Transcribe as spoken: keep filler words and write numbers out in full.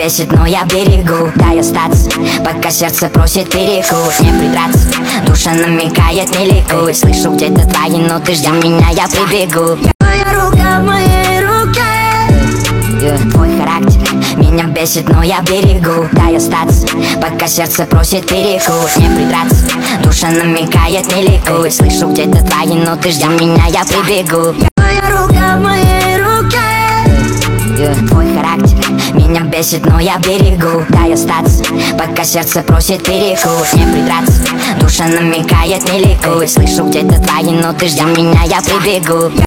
бесит, но я берегу. Дай остаться, пока сердце просит перекус. Не придраться, душа намекает, не ликуй. Слышу где-то твои ноты, жди меня, я прибегу. Твоя рука в моей руке. Yeah. Твой характер меня бесит, но я берегу. Дай остаться, пока сердце просит перекус. Не придраться, душа намекает, не ликуй. Слышу где-то твои ноты, жди меня, я прибегу. Твоя рука в моей руке. Yeah. Твой характер меня бесит, но я берегу. Дай остаться, пока сердце просит перекус. Не придраться, душа намекает, не ликуй. Слышу где-то твои ноты, жди меня, я прибегу.